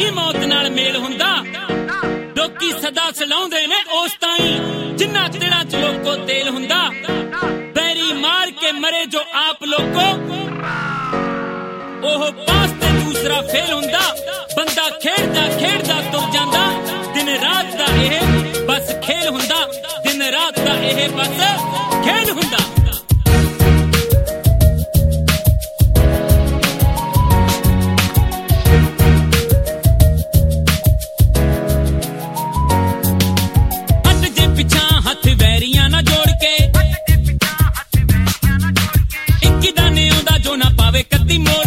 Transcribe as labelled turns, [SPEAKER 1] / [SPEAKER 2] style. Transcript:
[SPEAKER 1] ਹੀ ਮੌਤ ਨਾਲ ਮੇਲ ਹੁੰਦਾ। ਲੋਕੀ ਸਦਾ ਸਲਾਉਂਦੇ ਨੇ ਉਸ ਤਾਈਂ ਜਿੰਨਾ ਦਿਲਾਂ 'ਚ ਲੋਕੋ ਤੇਲ ਹੁੰਦਾ। ਬੈਰੀ ਮਾਰ ਕੇ ਮਰੇ ਜੋ ਆਪ ਲੋਕੋ, ਉਹ ਪਾਸ ਤੇ ਦੂਸਰਾ ਫੇਲ ਹੁੰਦਾ। ਬੰਦਾ ਖੇਡਦਾ ਖੇਡਦਾ ਤੁਰ ਜਾਂਦਾ। ਦਿਨ ਰਾਤ ਦਾ ਇਹ ਬਸ ਖੇਲ ਹੁੰਦਾ। ਦਿਨ ਰਾਤ ਦਾ ਇਹ ਬਸ ਖੇਲ ਹੁੰਦਾ। ਹੱਥ ਜੇ ਪਿਛਾਂ ਹੱਥ ਵੈਰੀਆਂ ਨਾ ਜੋੜ ਕੇ, ਇੱਕ ਦਾਨੇ ਆਉਂਦਾ ਜੋ ਨਾ ਪਾਵੇ ਕੱਤੀ ਮੋੜ